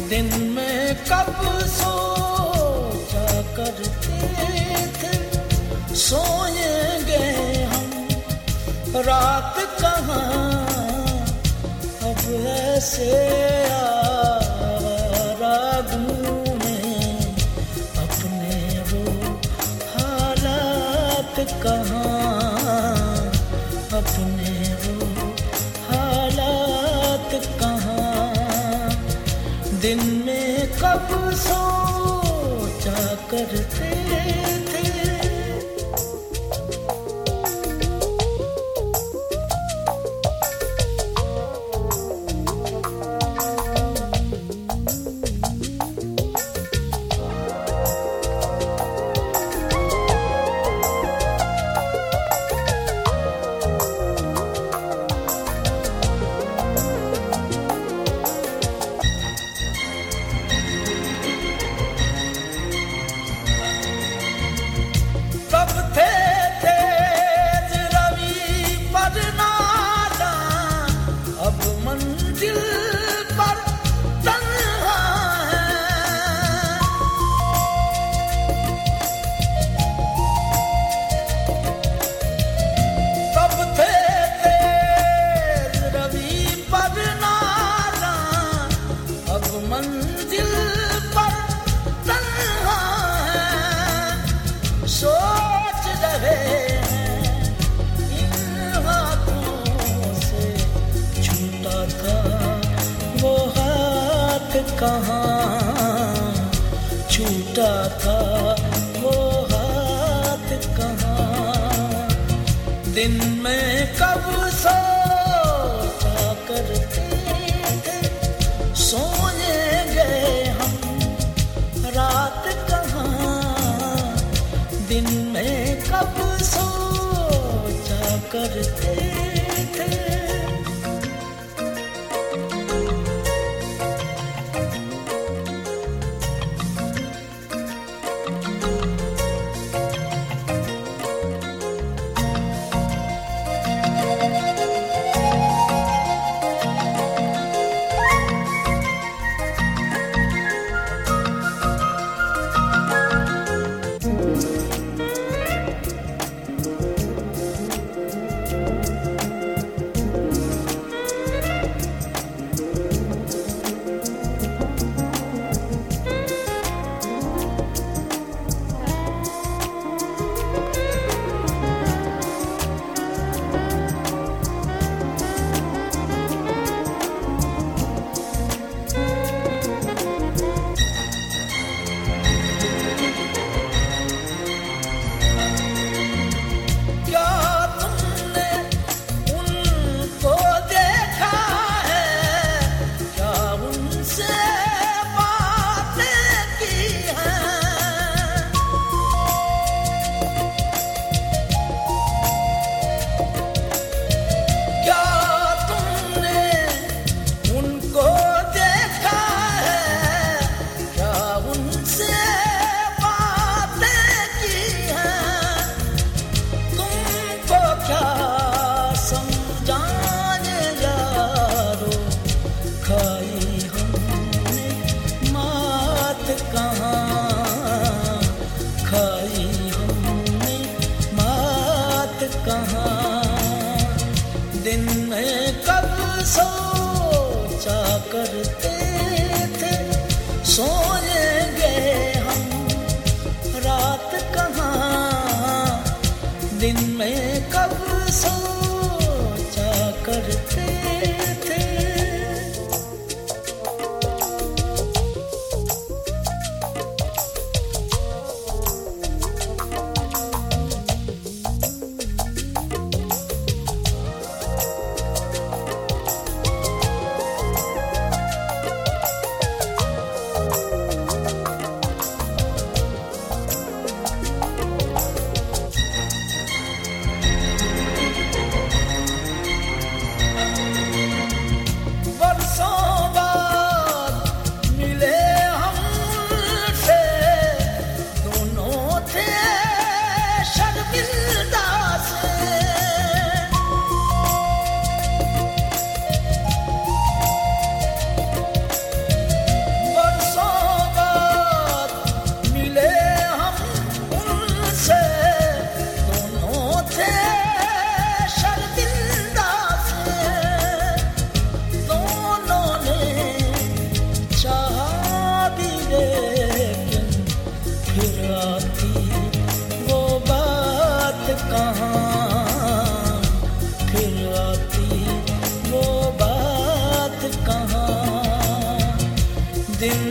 दिन में कब सोचा करते थे सोएंगे हम, रात कहाँ अब ऐसे आवारा घूमें, अपने वो हालात कहाँ, अपने वो हालात कहाँ, दिन में कब सोचा करते थे। मंजिल पर तन्हा है, सोच रहे हैं इन हाथों से छूटा था वो हाथ कहाँ, छूटा था वो हाथ कहाँ, दिन में कब सोचा करते थे सोएंगे हम, रात कहाँ, दिन में कब सोचा करते थे। दिन में कब सोचा करते थे सोएंगे हम, रात कहाँ, दिन में कब सोचा करते थे।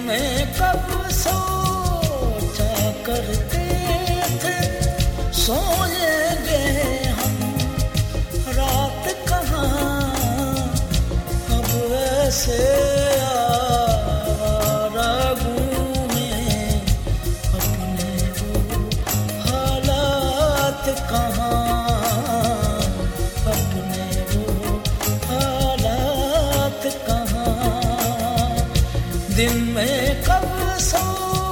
में कब सोचा करते थे सोएंगे हम, रात कहाँ अब ऐसे आवारा घूमे, अपने वो हालात कहाँ, अपने वो हालात कहाँ, दिन में कब सो